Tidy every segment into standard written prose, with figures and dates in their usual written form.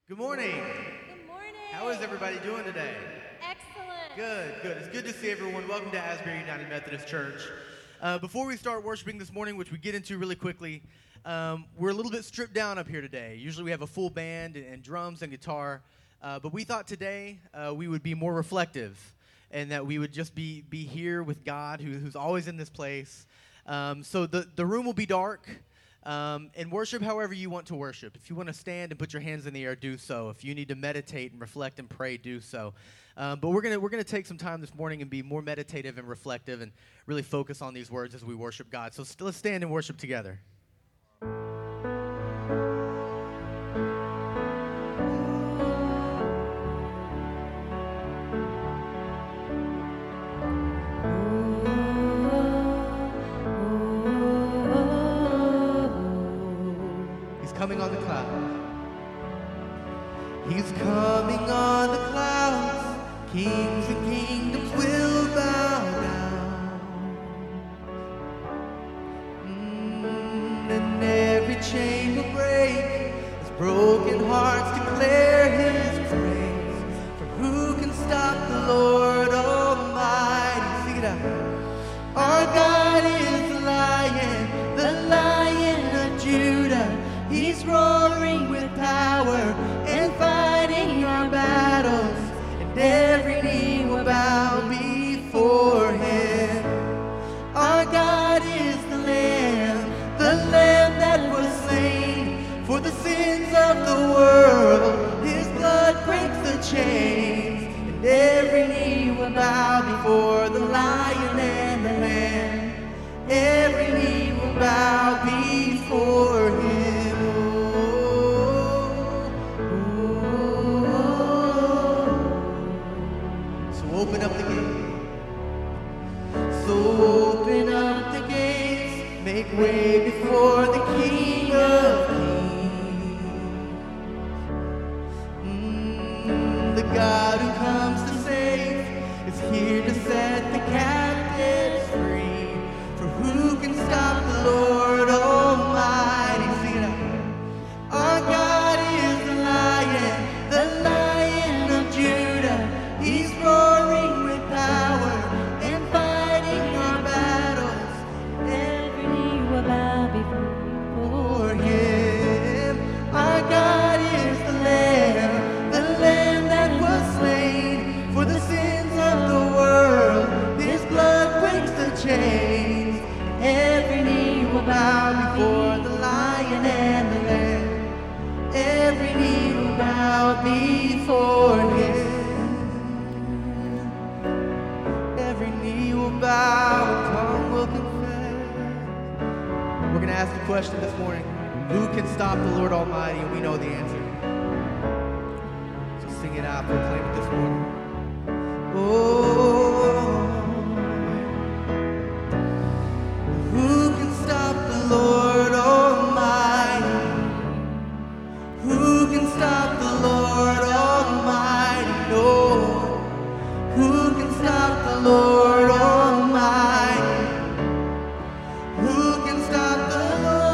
Good morning. Good morning. How is everybody doing today? Excellent. Good. It's good to see everyone. Welcome to Asbury United Methodist Church. Before we start worshiping this morning, which we get into really quickly, we're a little bit stripped down up here today. Usually we have a full band and drums and guitar, but we thought today we would be more reflective and that we would just be here with God who's always in this place. So the room will be dark. And worship however you want to worship. If you want to stand and put your hands in the air, do so. If you need to meditate and reflect and pray, do so. But we're gonna take some time this morning and be more meditative and reflective and really focus on these words as we worship God. So let's stand and worship together. Coming on the clouds. He's coming on the clouds. Kings and kingdoms will bow down. And every chain will break as broken hearts declare His praise. For who can stop the Lord Almighty? Sing it out. Our God is the Lion of Judah. He's roaring with power and fighting our battles, and every knee will bow before Him. Our God is the Lamb that was slain for the sins of the world. His blood breaks the chains, and every knee will bow before the Lion and the Lamb. Every knee will bow before Him. Open up the gates. So open up the gates. Make way before the King of Kings. The God who comes to save is here to set the captives free. For who can stop the Lord Almighty? Sing it out. Our God is the Lion of Judah. He's roaring with power and fighting our battles. Every knee will bow before Him. Our God is the Lamb that was slain for the sins of the world. His blood breaks the chains. Every knee will bow before the Lion and the Lamb. Every knee will bow before Him. Bow, tongue will confess. We're going to ask the question this morning: who can stop the Lord Almighty? And we know the answer. So sing it out, proclaim it this morning. Oh, who can stop the Lord Almighty? Who can stop the Lord Almighty? No. Who can stop the Lord Almighty? Who can stop the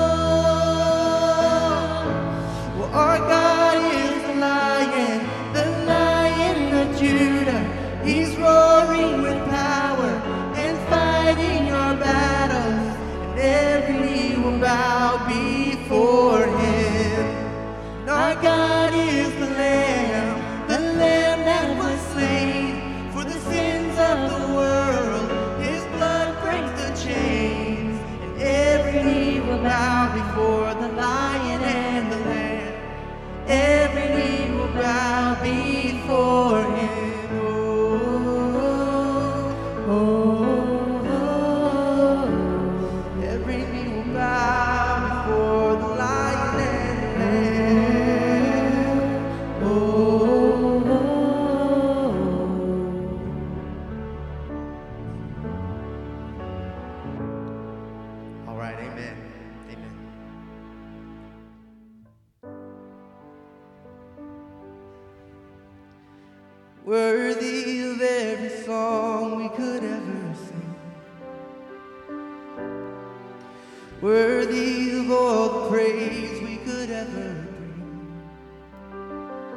Lord? Well, our God is the Lion of Judah. He's roaring with power and fighting our battles, and every knee will bow before Him. And our God is the Lamb that was slain for the sins of the world. His blood breaks the chains, and every knee will bow before the Lion and the Lamb. Every knee will bow before Him. Every knee will bow before the Lion and the Lamb. All right, amen. Amen. Worthy of every song we could ever sing, worthy of all the praise we could ever bring.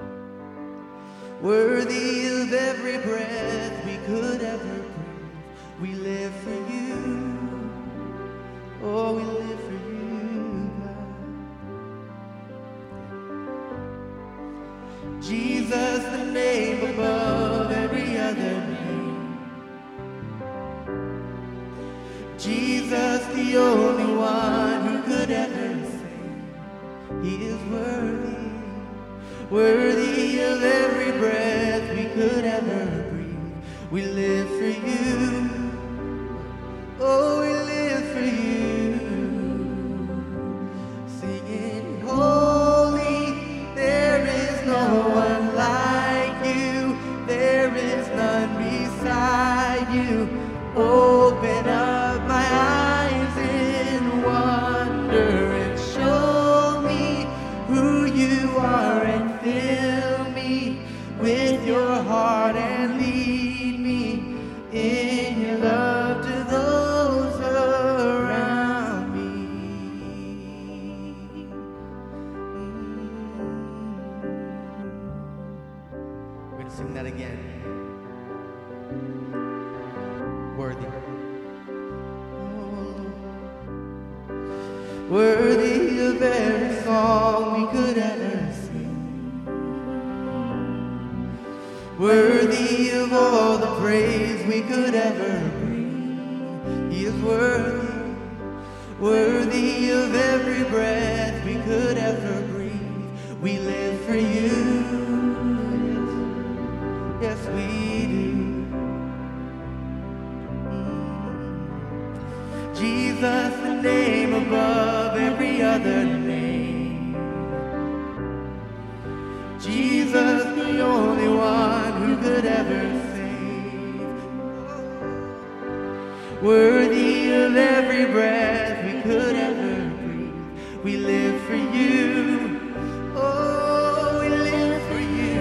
Worthy of every breath we could ever breathe. We live for you. Oh, we live for you, God. Jesus, the name above every other name. Jesus, the only one who could ever save. He is worthy, worthy of every breath we could ever breathe. We live for you. Oh, we live for you. Singing, holy, there is no one like you. There is none beside you. Open up my eyes in wonder and show me who you are and fill me with your heart and lead me in your love to those around me. We're going to sing that again. Worthy. Worthy of every song we could ever sing. Worthy of all the praise we could ever bring. He is worthy, worthy of every breath we could ever breathe. We live for you. Yes, we do. Jesus, the name above every other name. Jesus, the only one who could ever save. Worthy of every breath we could ever breathe. We live for you. Oh, we live for you.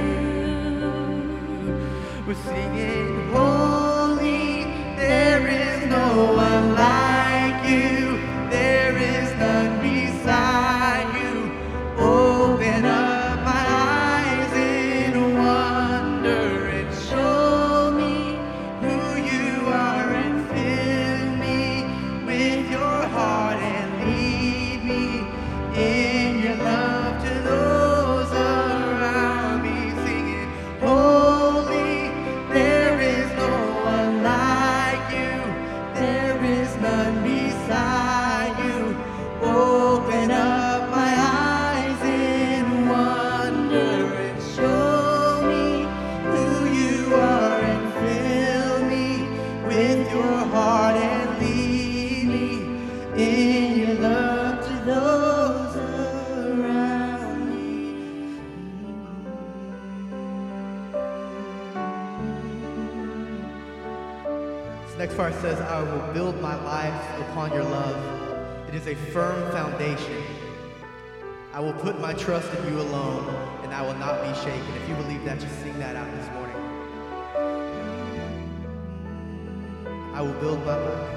We're singing, holy, there is no one like you. There is none beside you. Open up my eyes in wonder and show me who you are and fill me with your heart and lead me in your love to those around me. Singing, holy, there is no one like you. There is none beside you. Open up my eyes in wonder and show me who you are and fill me with your heart and lead me in your love to those around me. This next part says, I will build my life upon your love. It is a firm foundation. I will put my trust in you alone, and I will not be shaken. If you believe that, just sing that out this morning. I will build my life.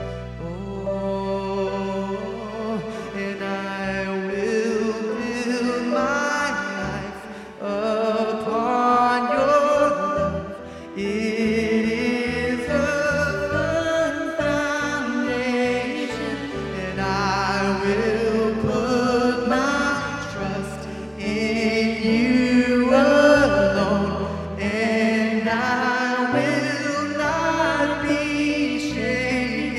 Oh, and I will build my life upon your love. It is a firm foundation, and I will put my trust in you alone, and I will not be shaken.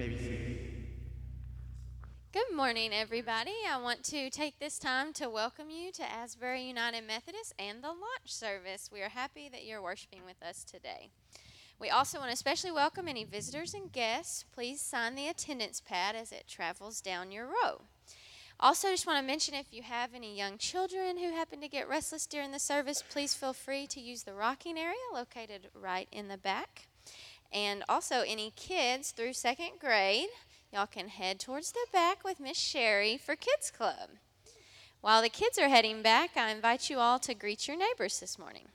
may be seated. Good morning, everybody. I want to take this time to welcome you to Asbury United Methodist and the launch service. We are happy that you're worshiping with us today. We also want to especially welcome any visitors and guests. Please sign the attendance pad as it travels down your row. Also, just want to mention if you have any young children who happen to get restless during the service, please feel free to use the rocking area located right in the back. And also, any kids through second grade, y'all can head towards the back with Miss Sherry for Kids Club. While the kids are heading back, I invite you all to greet your neighbors this morning.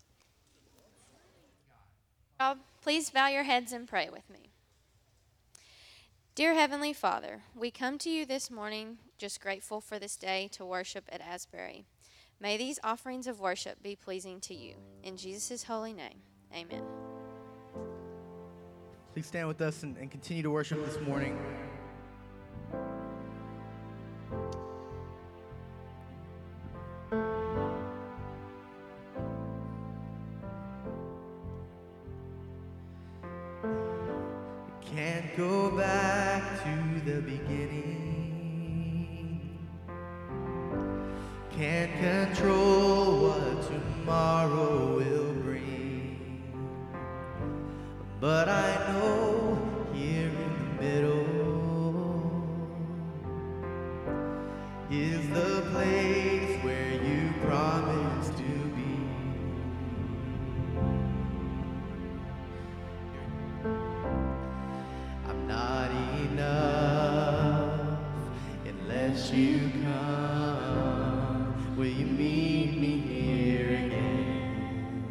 Please bow your heads and pray with me. Dear Heavenly Father, we come to you this morning just grateful for this day to worship at Asbury. May these offerings of worship be pleasing to you. In Jesus' holy name, amen. Please stand with us and continue to worship this morning. Can't go back to the beginning. Can't control what tomorrow will bring. But I know here in the middle is the place where you promised to be. I'm not enough unless you come. Will you meet me here again?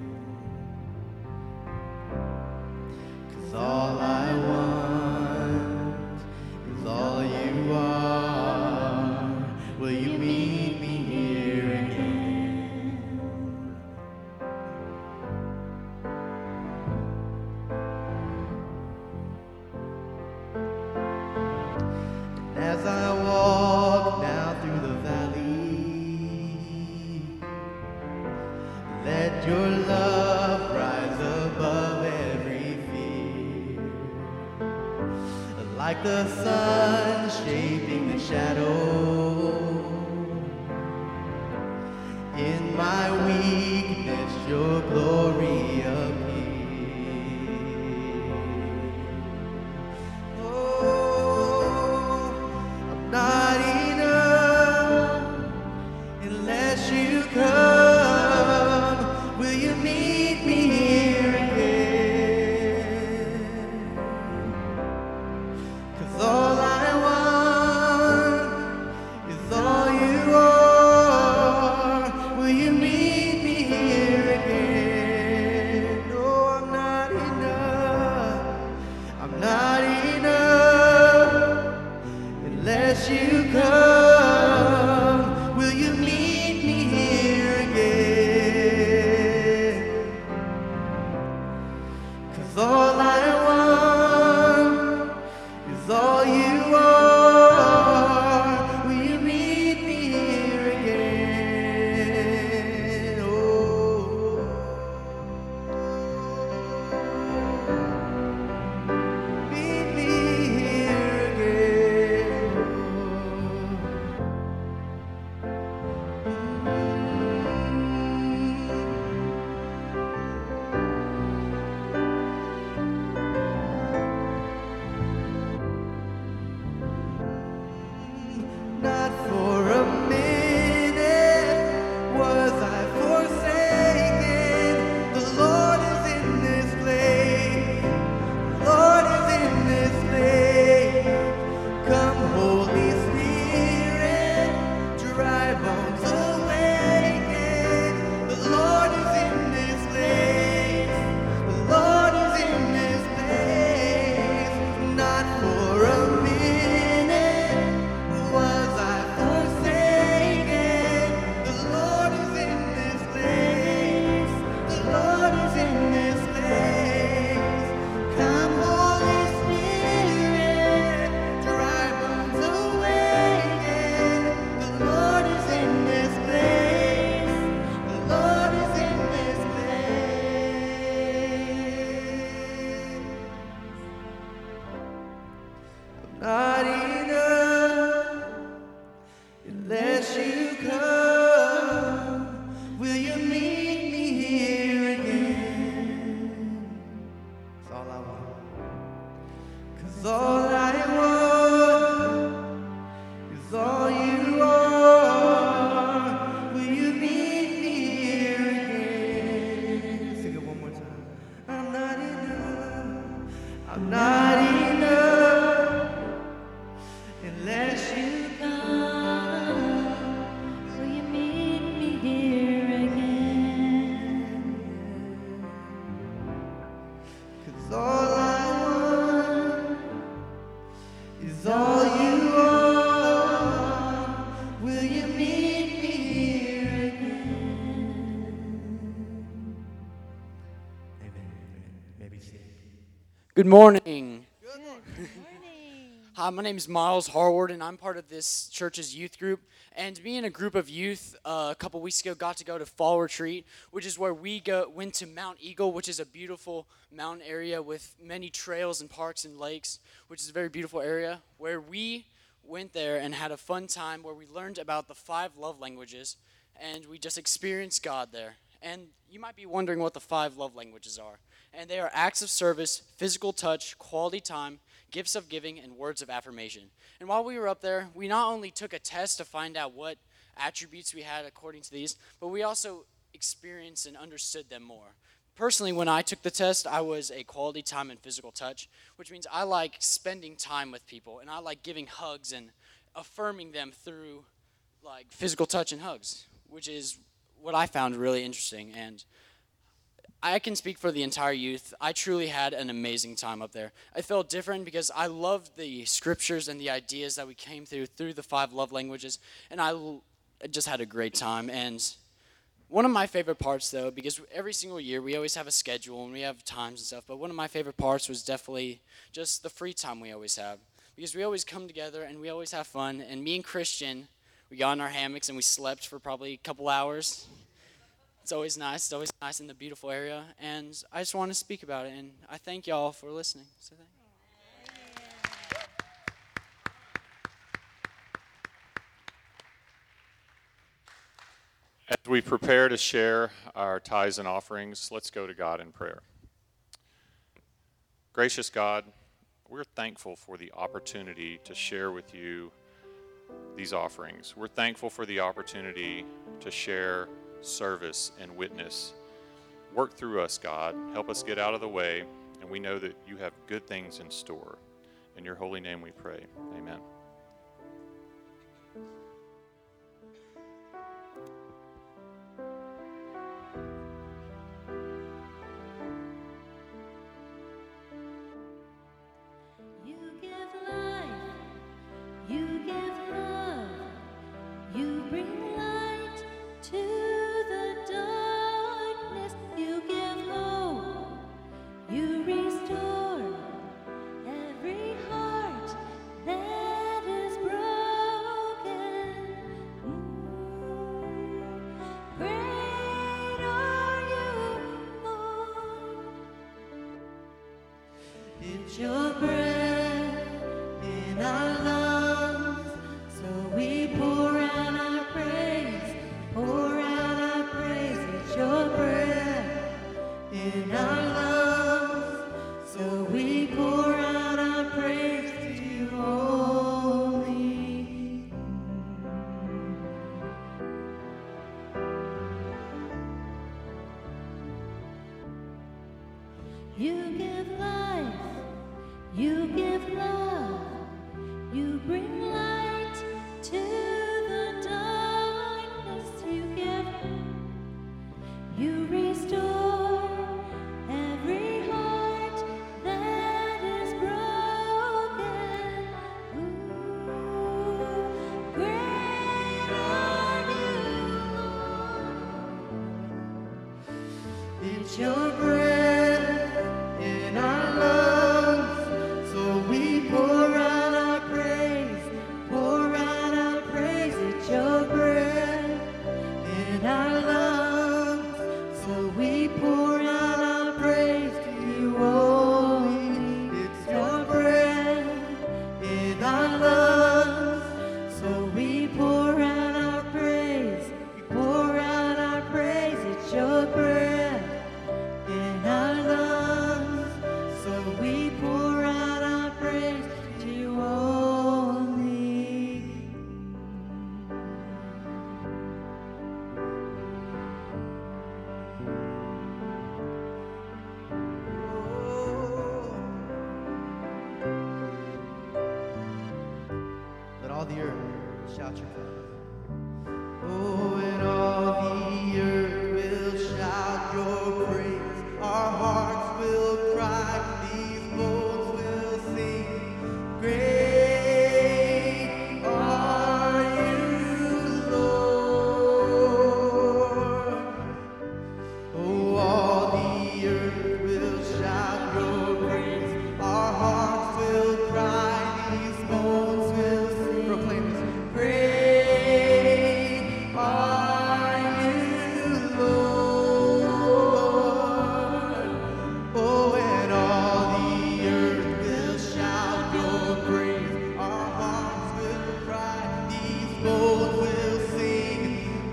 'Cause all I want is all you are. Will you meet me here again? And as I walk now through the valley, let your love rise above every fear. Like the sun shaping the shadow, in my weakness your glory appears. Oh, I'm not enough unless you come. Will you meet me here again? 'Cause all I want is all you are. Will you meet me here again? No, I'm not enough. I'm not enough unless you come. Will you meet me here again? 'Cause all I want is all you are. Will you meet me here again? Oh, meet me here again. 'Cause all I want is all you are. Will you meet me here again? Sing it one more time. I'm not enough. I'm not enough unless you come. Will you meet me here again? 'Cause all I want is all you are. Will you meet me here again? Amen. Maybe see. Good morning. Morning. Hi, my name is Miles Harward, and I'm part of this church's youth group. And me and a group of youth a couple weeks ago got to go to Fall Retreat, which is where we went to Mount Eagle, which is a beautiful mountain area with many trails and parks and lakes, which is a very beautiful area, where we went there and had a fun time where we learned about the 5 love languages, and we just experienced God there. And you might be wondering what the 5 love languages are. And they are acts of service, physical touch, quality time, gifts of giving, and words of affirmation. And while we were up there, we not only took a test to find out what attributes we had according to these, but we also experienced and understood them more. Personally, when I took the test, I was a quality time and physical touch, which means I like spending time with people, and I like giving hugs and affirming them through like physical touch and hugs, which is what I found really interesting. And I can speak for the entire youth. I truly had an amazing time up there. I felt different because I loved the scriptures and the ideas that we came through the 5 love languages, and I just had a great time. And one of my favorite parts, though, because every single year we always have a schedule and we have times and stuff, but one of my favorite parts was definitely just the free time we always have, because we always come together and we always have fun. And me and Christian, we got in our hammocks and we slept for probably a couple hours. It's always nice. It's always nice in the beautiful area. And I just want to speak about it. And I thank y'all for listening. So thank you. As we prepare to share our tithes and offerings, let's go to God in prayer. Gracious God, we're thankful for the opportunity to share with you these offerings. We're thankful for the opportunity to share service and witness. Work through us, God. Help us get out of the way, and we know that you have good things in store. In your holy name we pray. Amen. You give life, you give love, you bring light to the darkness, you give hope, you restore every heart that is broken. Great are you, Lord. It's your breath in our lungs, so we pour out our praise, pour out our praise. It's your breath in our lungs, so we pour out our praise to you only. You give life, you give love, you bring light to the darkness, you give, you restore every heart that is broken. Ooh, great are you, Lord. It's your breath in our lungs, so the earth shout your praise. Oh, and all the earth will shout your praise. Our hearts will cry, these bones will sing. Great are you, Lord. Oh, all the earth will shout your praise. Our hearts will cry, these bones will sing. Proclaim this. Great are you, Lord. Oh, and all the earth will shout your praise. Our hearts will cry, these bones will sing.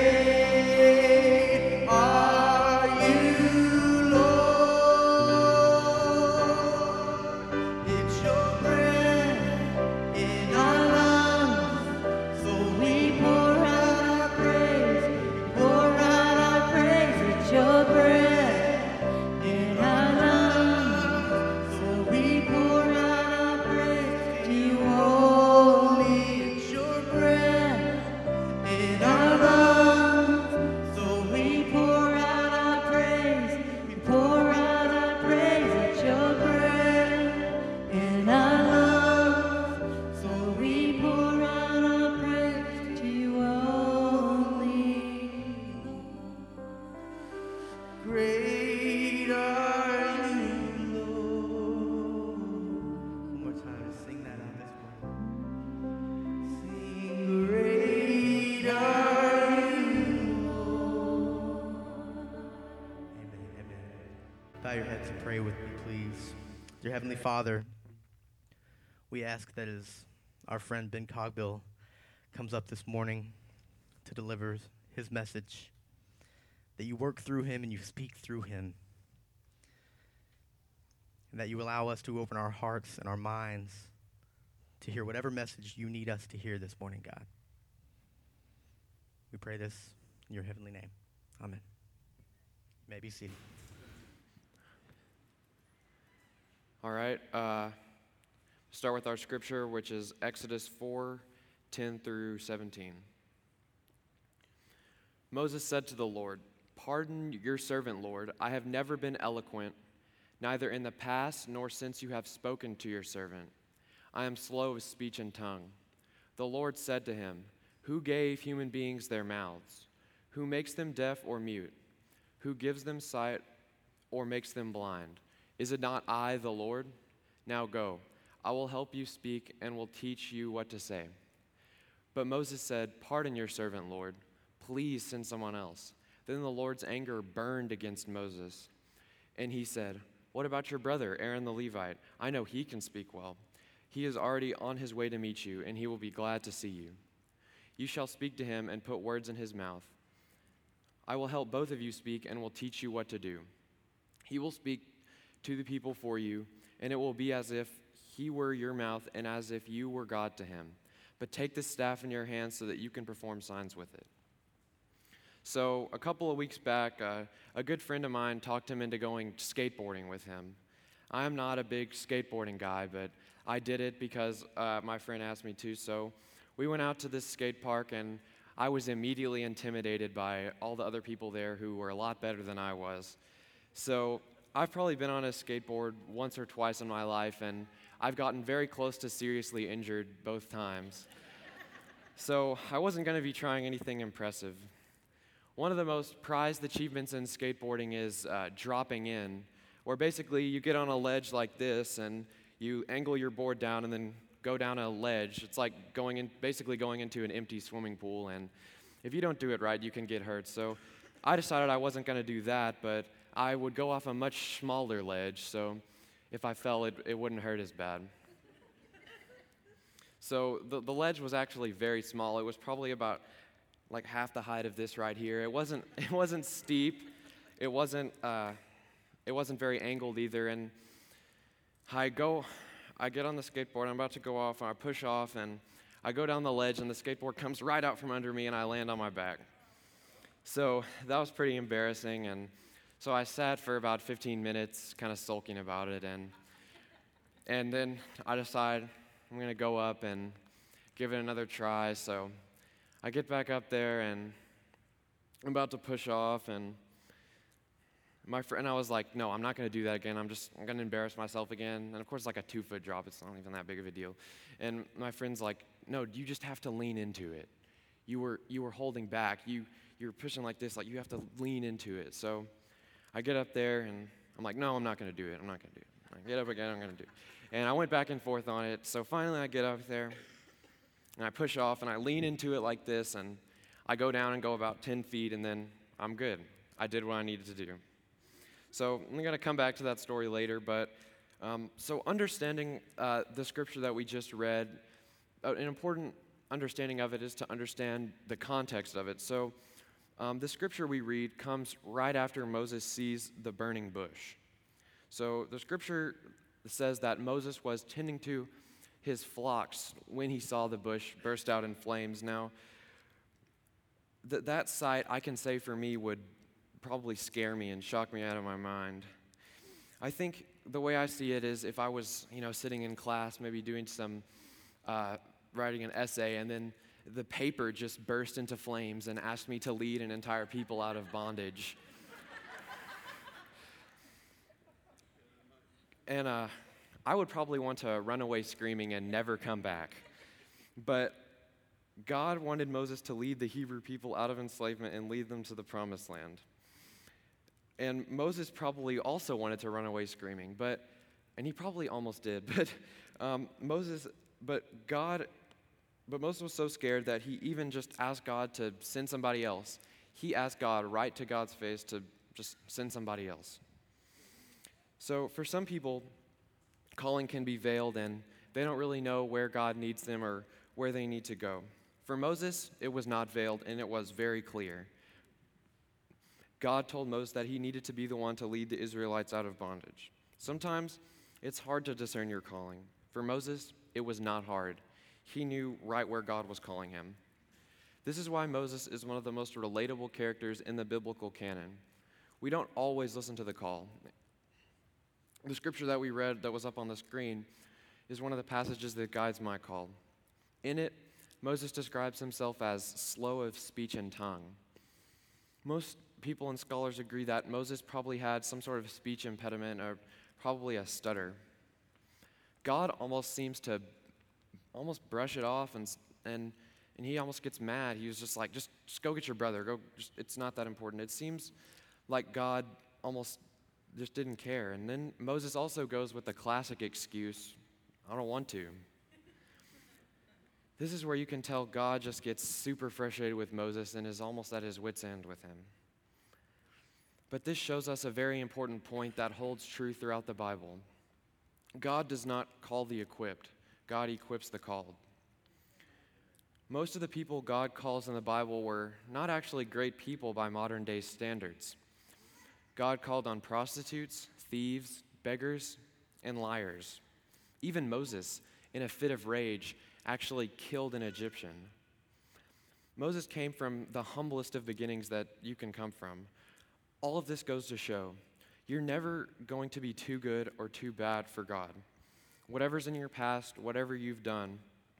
Great are you, Lord. It's your breath in our lungs, so we pour out our praise. Pour out our praise. It's your breath in our lungs, so we pour out our praise to you only. It's your breath in our lungs, so we pour out our praise. We pour out our praise. It's your breath in our lungs, so we pour out our praise to you only. Great are you, Lord. One more time, just sing that out this morning. Sing, great are you, Lord. Amen, amen. Bow your heads and pray with me, please. Dear Heavenly Father, we ask that as our friend Ben Cogbill comes up this morning to deliver his message, that you work through him and you speak through him, and that you allow us to open our hearts and our minds to hear whatever message you need us to hear this morning, God. We pray this in your heavenly name. Amen. You may be seated. All right, start with our scripture, which is Exodus 4:10 through 17. Moses said to the Lord, "Pardon your servant, Lord. I have never been eloquent, neither in the past nor since you have spoken to your servant. I am slow of speech and tongue." The Lord said to him, "Who gave human beings their mouths? Who makes them deaf or mute? Who gives them sight or makes them blind? Is it not I, the Lord? Now go, I will help you speak and will teach you what to say." But Moses said, "Pardon your servant, Lord. Please send someone else." Then the Lord's anger burned against Moses. And he said, "What about your brother, Aaron the Levite? I know he can speak well. He is already on his way to meet you, and he will be glad to see you. You shall speak to him and put words in his mouth. I will help both of you speak and will teach you what to do. He will speak to the people for you, and it will be as if he were your mouth and as if you were God to him. But take this staff in your hand so that you can perform signs with it." So a couple of weeks back, a good friend of mine talked him into going skateboarding with him. I'm not a big skateboarding guy, but I did it because my friend asked me to. So we went out to this skate park, and I was immediately intimidated by all the other people there who were a lot better than I was. So I've probably been on a skateboard once or twice in my life, and I've gotten very close to seriously injured both times. So I wasn't going to be trying anything impressive. One of the most prized achievements in skateboarding is dropping in, where basically you get on a ledge like this, and you angle your board down and then go down a ledge. It's like basically going into an empty swimming pool, and if you don't do it right, you can get hurt. So I decided I wasn't going to do that, but I would go off a much smaller ledge, so if I fell, it wouldn't hurt as bad. So the ledge was actually very small. It was probably about like half the height of this right here. It wasn't steep. It wasn't very angled either. And I get on the skateboard. I'm about to go off, and I push off, and I go down the ledge, and the skateboard comes right out from under me, and I land on my back. So that was pretty embarrassing, and so I sat for about 15 minutes, kind of sulking about it, and then I decide I'm going to go up and give it another try. So I get back up there, and I'm about to push off, and my friend, I was like, no, I'm not going to do that again. I'm going to embarrass myself again. And of course, like a 2-foot drop, it's not even that big of a deal. And my friend's like, no, you just have to lean into it. You were holding back. You were pushing like this, like you have to lean into it. So I get up there, and I'm like, no, I'm not going to do it. I'm not going to do it. I get up again, I'm going to do it. And I went back and forth on it. So finally, I get up there, and I push off, and I lean into it like this, and I go down and go about 10 feet, and then I'm good. I did what I needed to do. So I'm going to come back to that story later, but so understanding the scripture that we just read, an important understanding of it is to understand the context of it. So the scripture we read comes right after Moses sees the burning bush. So the scripture says that Moses was tending to his flocks when he saw the bush burst out in flames. Now, that sight, I can say for me, would probably scare me and shock me out of my mind. I think the way I see it is if I was, sitting in class, maybe doing some, writing an essay, and then the paper just burst into flames and asked me to lead an entire people out of bondage. And I would probably want to run away screaming and never come back. But God wanted Moses to lead the Hebrew people out of enslavement and lead them to the promised land. And Moses probably also wanted to run away screaming, and he probably almost did. But Moses was so scared that he even just asked God to send somebody else. He asked God right to God's face to just send somebody else. So for some people, calling can be veiled, and they don't really know where God needs them or where they need to go. For Moses, it was not veiled, and it was very clear. God told Moses that he needed to be the one to lead the Israelites out of bondage. Sometimes it's hard to discern your calling. For Moses, it was not hard. He knew right where God was calling him. This is why Moses is one of the most relatable characters in the biblical canon. We don't always listen to the call. The scripture that we read that was up on the screen is one of the passages that guides my call. In it, Moses describes himself as slow of speech and tongue. Most people and scholars agree that Moses probably had some sort of speech impediment or probably a stutter. God almost seems to brush it off, and he almost gets mad. He was just like, just go get your brother. It's not that important. It seems like God almost just didn't care. And then Moses also goes with the classic excuse, I don't want to. This is where you can tell God just gets super frustrated with Moses and is almost at his wit's end with him. But this shows us a very important point that holds true throughout the Bible. God does not call the equipped. God equips the called. Most of the people God calls in the Bible were not actually great people by modern day standards. God called on prostitutes, thieves, beggars, and liars. Even Moses, in a fit of rage, actually killed an Egyptian. Moses came from the humblest of beginnings that you can come from. All of this goes to show you're never going to be too good or too bad for God. Whatever's in your past, whatever you've done,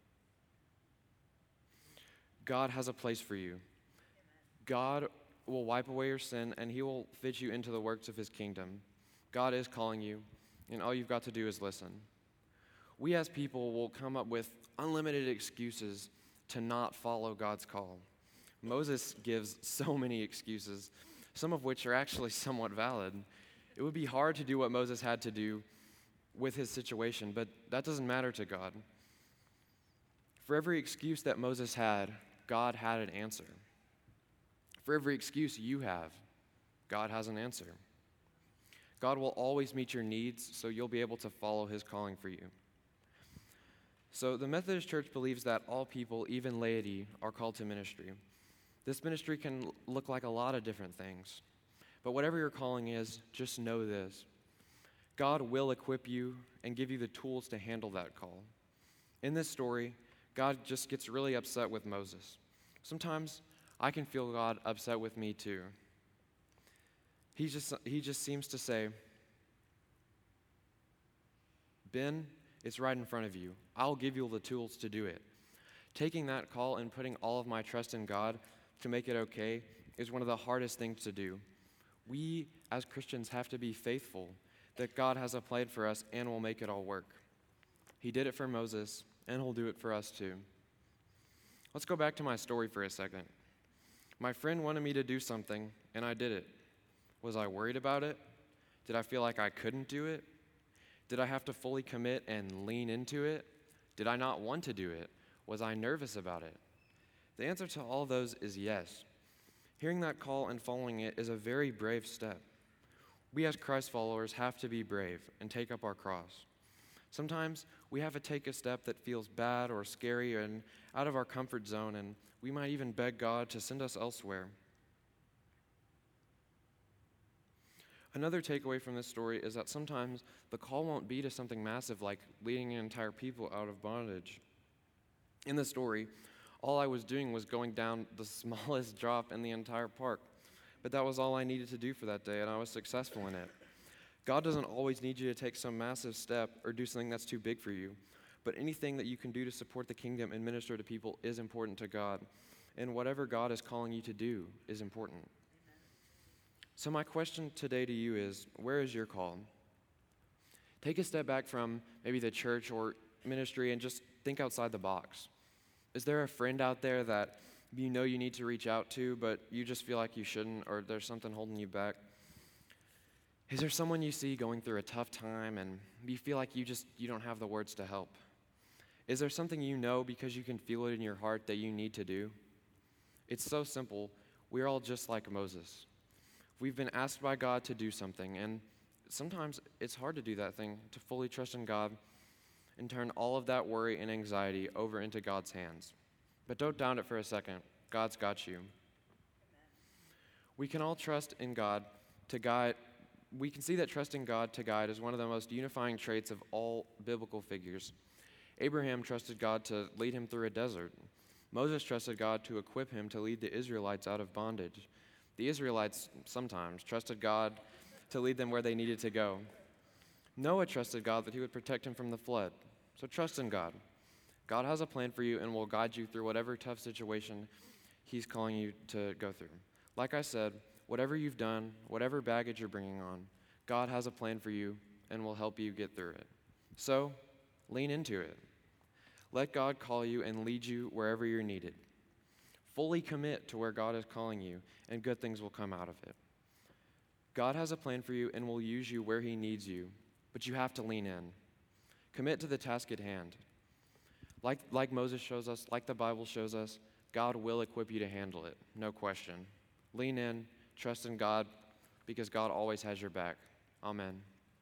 God has a place for you. God will wipe away your sin, and he will fit you into the works of his kingdom. God is calling you, and all you've got to do is listen. We as people will come up with unlimited excuses to not follow God's call. Moses gives so many excuses, some of which are actually somewhat valid. It would be hard to do what Moses had to do with his situation, but that doesn't matter to God. For every excuse that Moses had, God had an answer. For every excuse you have, God has an answer. God will always meet your needs, so you'll be able to follow his calling for you. So the Methodist Church believes that all people, even laity, are called to ministry. This ministry can look like a lot of different things. But whatever your calling is, just know this. God will equip you and give you the tools to handle that call. In this story, God just gets really upset with Moses. Sometimes I can feel God upset with me too. He just seems to say, Ben, it's right in front of you. I'll give you the tools to do it. Taking that call and putting all of my trust in God to make it okay is one of the hardest things to do. We, as Christians, have to be faithful that God has a plan for us and will make it all work. He did it for Moses, and he'll do it for us too. Let's go back to my story for a second. My friend wanted me to do something, and I did it. Was I worried about it? Did I feel like I couldn't do it? Did I have to fully commit and lean into it? Did I not want to do it? Was I nervous about it? The answer to all those is yes. Hearing that call and following it is a very brave step. We as Christ followers have to be brave and take up our cross. Sometimes we have to take a step that feels bad or scary and out of our comfort zone, and we might even beg God to send us elsewhere. Another takeaway from this story is that sometimes the call won't be to something massive like leading an entire people out of bondage. In the story, all I was doing was going down the smallest drop in the entire park, but that was all I needed to do for that day, and I was successful in it. God doesn't always need you to take some massive step or do something that's too big for you, but anything that you can do to support the kingdom and minister to people is important to God, and whatever God is calling you to do is important. So my question today to you is, where is your call? Take a step back from maybe the church or ministry and just think outside the box. Is there a friend out there that you know you need to reach out to, but you just feel like you shouldn't, or there's something holding you back? Is there someone you see going through a tough time and you feel like you don't have the words to help? Is there something you know because you can feel it in your heart that you need to do? It's so simple. We're all just like Moses. We've been asked by God to do something, and sometimes it's hard to do that thing, to fully trust in God and turn all of that worry and anxiety over into God's hands. But don't doubt it for a second. God's got you. We can all trust in God to guide. We can see that trusting God to guide is one of the most unifying traits of all biblical figures. Abraham trusted God to lead him through a desert. Moses trusted God to equip him to lead the Israelites out of bondage. The Israelites sometimes trusted God to lead them where they needed to go. Noah trusted God that he would protect him from the flood. So trust in God. God has a plan for you and will guide you through whatever tough situation he's calling you to go through. Like I said, whatever you've done, whatever baggage you're bringing on, God has a plan for you and will help you get through it. So lean into it. Let God call you and lead you wherever you're needed. Fully commit to where God is calling you, and good things will come out of it. God has a plan for you and will use you where he needs you, but you have to lean in. Commit to the task at hand. Like Moses shows us, like the Bible shows us, God will equip you to handle it, no question. Lean in, trust in God, because God always has your back. Amen.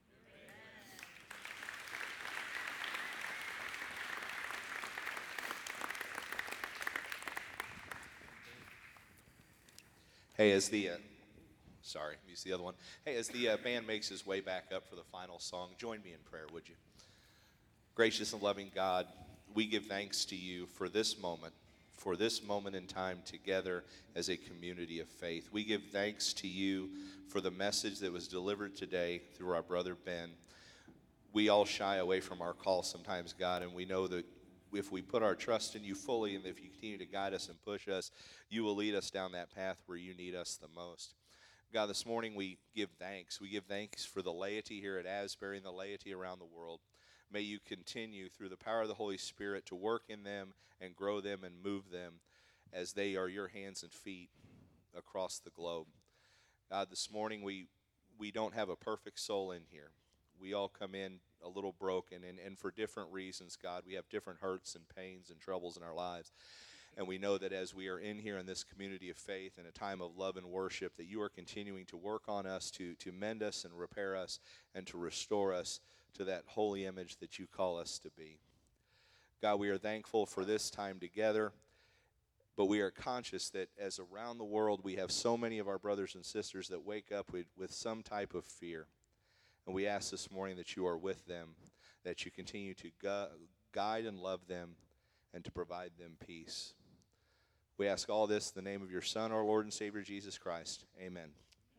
Hey, as the use the other one. Hey, as the band makes his way back up for the final song, join me in prayer, would you? Gracious and loving God, we give thanks to you for this moment in time together as a community of faith. We give thanks to you for the message that was delivered today through our brother Ben. We all shy away from our call sometimes, God, and we know that if we put our trust in you fully and if you continue to guide us and push us, you will lead us down that path where you need us the most. God, this morning we give thanks. We give thanks for the laity here at Asbury and the laity around the world. May you continue through the power of the Holy Spirit to work in them and grow them and move them as they are your hands and feet across the globe. God, this morning we don't have a perfect soul in here. We all come in a little broken, and for different reasons, God. We have different hurts and pains and troubles in our lives. And we know that as we are in here in this community of faith in a time of love and worship, that you are continuing to work on us, to mend us and repair us and to restore us to that holy image that you call us to be. God, we are thankful for this time together, but we are conscious that as around the world we have so many of our brothers and sisters that wake up with some type of fear. And we ask this morning that you are with them, that you continue to guide and love them and to provide them peace. We ask all this in the name of your Son, our Lord and Savior, Jesus Christ. Amen.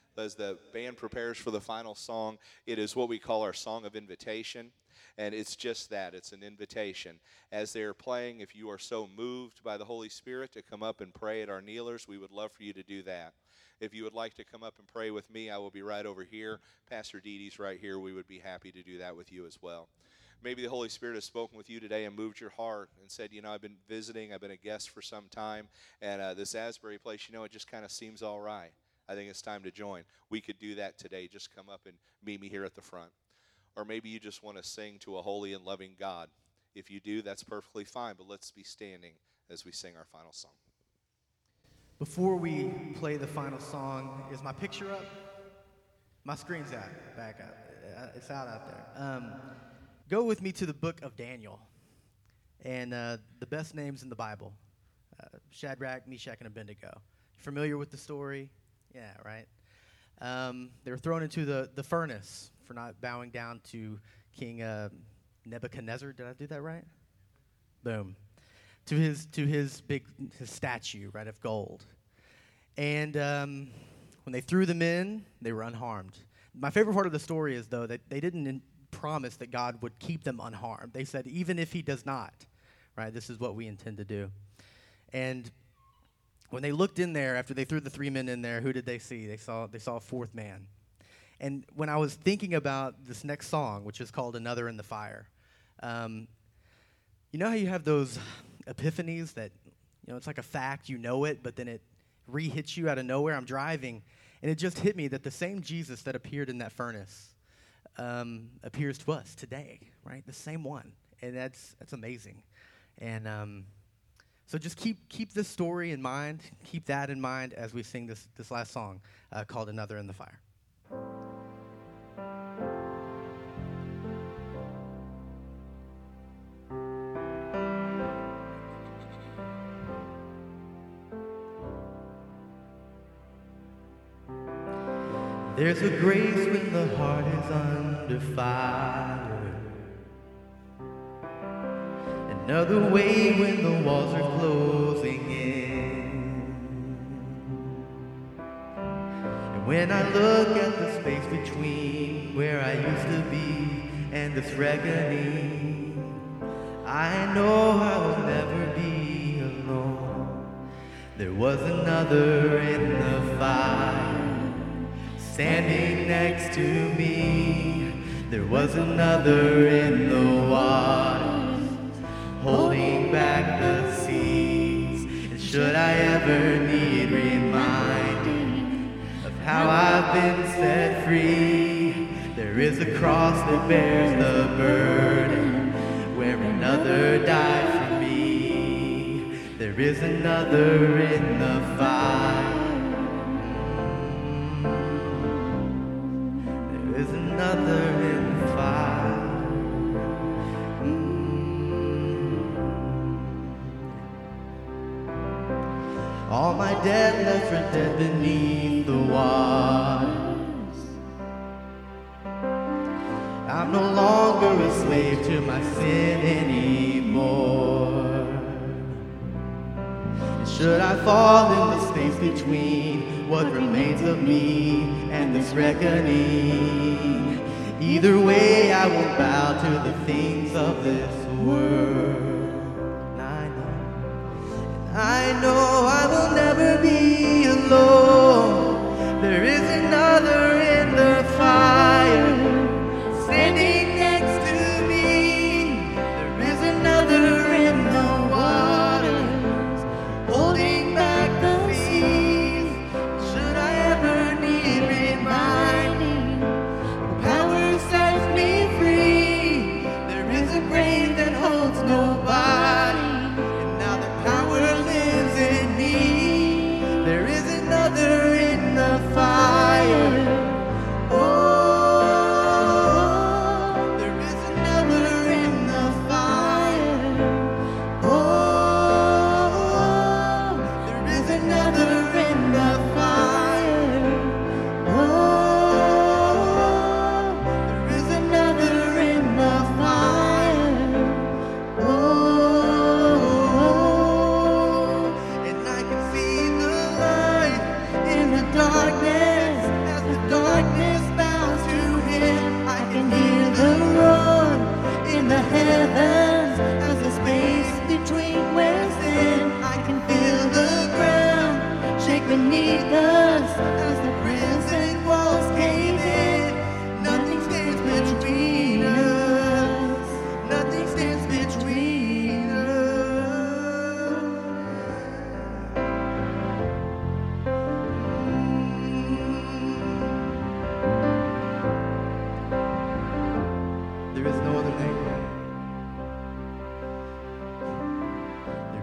As the band prepares for the final song, it is what we call our song of invitation. And it's just that. It's an invitation. As they're playing, if you are so moved by the Holy Spirit to come up and pray at our kneelers, we would love for you to do that. If you would like to come up and pray with me, I will be right over here. Pastor Dee Dee's right here. We would be happy to do that with you as well. Maybe the Holy Spirit has spoken with you today and moved your heart and said, I've been visiting, I've been a guest for some time, and this Asbury place, it just kind of seems all right. I think it's time to join. We could do that today. Just come up and meet me here at the front. Or maybe you just want to sing to a holy and loving God. If you do, that's perfectly fine, but let's be standing as we sing our final song. Before we play the final song, is my picture up? My screen's out, back up. It's out there. Go with me to the book of Daniel. And the best names in the Bible. Shadrach, Meshach, and Abednego. Familiar with the story? Yeah, right? They were thrown into the furnace for not bowing down to King Nebuchadnezzar. Did I do that right? Boom. To his statue, right, of gold. And when they threw them in, they were unharmed. My favorite part of the story is, though, that they didn't promise that God would keep them unharmed. They said, even if he does not, right, this is what we intend to do. And when they looked in there, after they threw the 3 men in there, who did they see? They saw a fourth man. And when I was thinking about this next song, which is called Another in the Fire, you know how you have those epiphanies that, it's like a fact, you know it, but then it re-hits you out of nowhere? I'm driving, and it just hit me that the same Jesus that appeared in that furnace appears to us today, right? The same one. And that's amazing. And so just keep this story in mind, keep that in mind as we sing this last song called Another in the Fire. There's a grace when the heart is under fire. Another way when the walls are closing in. And when I look at the space between where I used to be and this reckoning, I know I will never be alone. There was another in the fire, standing next to me. There was another in the waters, holding back the seas. And should I ever need reminding of how I've been set free, there is a cross that bears the burden, where another died for me. There is another in the fire. There is another in the fire. All my dead left are dead beneath the waters. I'm no longer a slave to my sin anymore. And should I fall in the space between what remains of me and this reckoning, either way I won't bow to the things of this world. I know I will never be alone. There is another in the fire, standing next to me. There is another in the waters, holding back the seas. Should I ever need reminding, the power sets me free. There is a grave that holds nobody.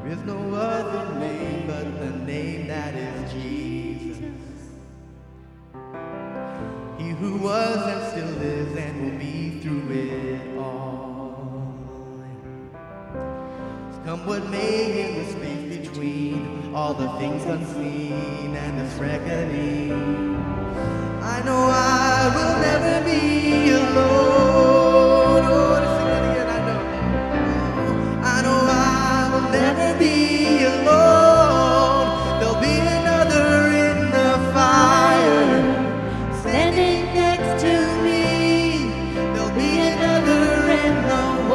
There is no other name but the name that is Jesus. He who was and still is and will be through it all. Come what may in the space between all the things unseen and this reckoning, I know I will never be alone. Oh, to sing that again, I know I will never be alone. There'll be another in the fire standing next to me. There'll be another in the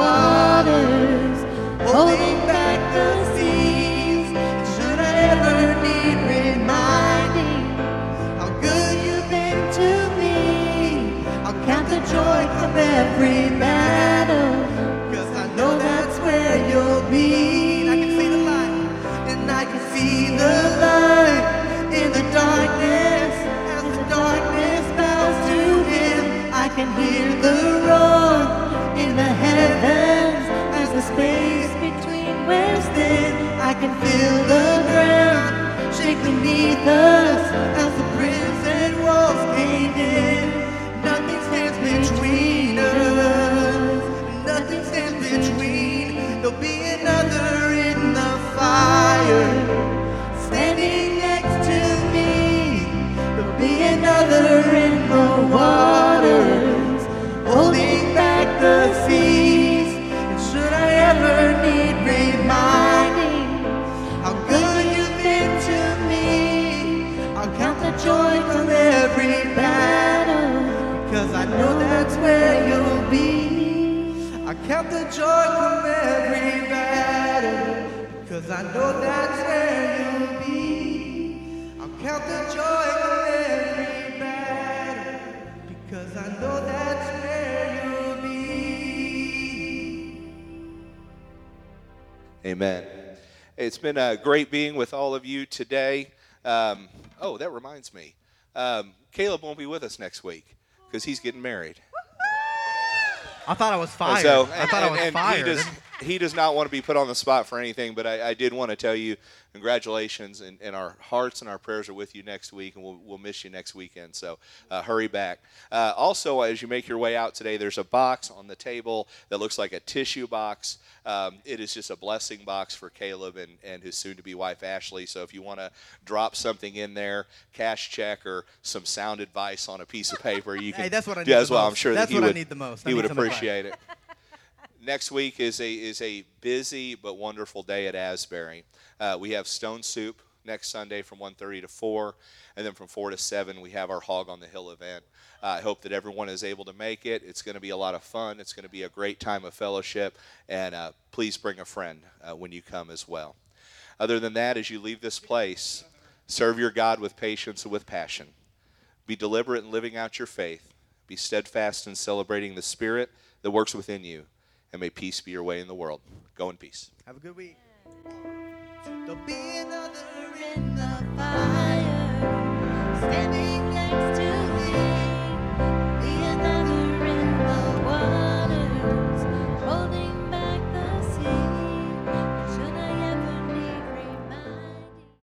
waters holding back the seas. And should I ever need reminding how good you've been to me, I'll count the joy from every battle, 'cause I know that's where you'll be. And I can see the light, and I can see the light in the darkness. As the darkness bows to him, I can hear the roar in the heavens. As the space between wears thin, I can feel the ground shake beneath us. As the prison walls cave in, nothing stands between us. Nothing stands between. There'll be another in the fire standing next to me. There'll be another in the waters holding back the seas. And should I ever need reminding how good you've been to me, I'll count the joy from every battle, 'cause I know that's where you'll be. I count the joy from every battle, 'cause I know that's where you'll be. I'll count the joy from every battle, because I know that's where you'll be. Amen. It's been great being with all of you today. Oh, that reminds me. Caleb won't be with us next week because he's getting married. I thought I was fired. So, I thought I was fired. He does not want to be put on the spot for anything, but I did want to tell you congratulations, and our hearts and our prayers are with you next week, and we'll miss you next weekend, so hurry back. Also, as you make your way out today, there's a box on the table that looks like a tissue box. It is just a blessing box for Caleb and his soon-to-be wife, Ashley, so if you want to drop something in there, cash check or some sound advice on a piece of paper, you can Hey, that's what I do need as the well. most. I'm sure That's that what I need the most. I he need would some advice. appreciate it. Next week is a busy but wonderful day at Asbury. We have Stone Soup next Sunday from 1:30 to 4, and then from 4 to 7 we have our Hog on the Hill event. I hope that everyone is able to make it. It's going to be a lot of fun. It's going to be a great time of fellowship, and please bring a friend when you come as well. Other than that, as you leave this place, serve your God with patience and with passion. Be deliberate in living out your faith. Be steadfast in celebrating the Spirit that works within you. And may peace be your way in the world. Go in peace. Have a good week. There'll be another In the fire, standing next to